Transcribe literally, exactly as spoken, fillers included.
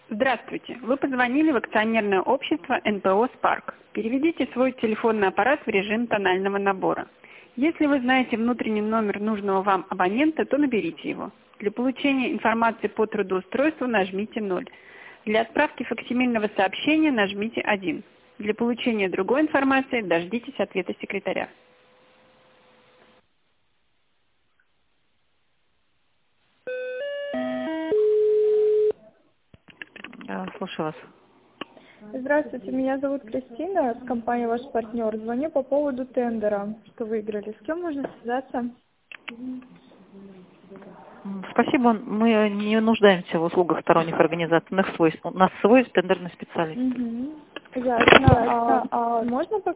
Здравствуйте. Вы позвонили в акционерное общество эн пэ о «Спарк». Переведите свой телефонный аппарат в режим тонального набора. Если вы знаете внутренний номер нужного вам абонента, то наберите его. Для получения информации по трудоустройству нажмите ноль. Для отправки факсимильного сообщения нажмите один. Для получения другой информации дождитесь ответа секретаря. Я слушаю вас. Здравствуйте, меня зовут Кристина, с компании «Ваш партнер». Звоню по поводу тендера, что выиграли. С кем можно связаться? Спасибо, мы не нуждаемся в услугах сторонних организаций. У нас свой, у нас свой тендерный специалист. Угу. Ясно. А, а можно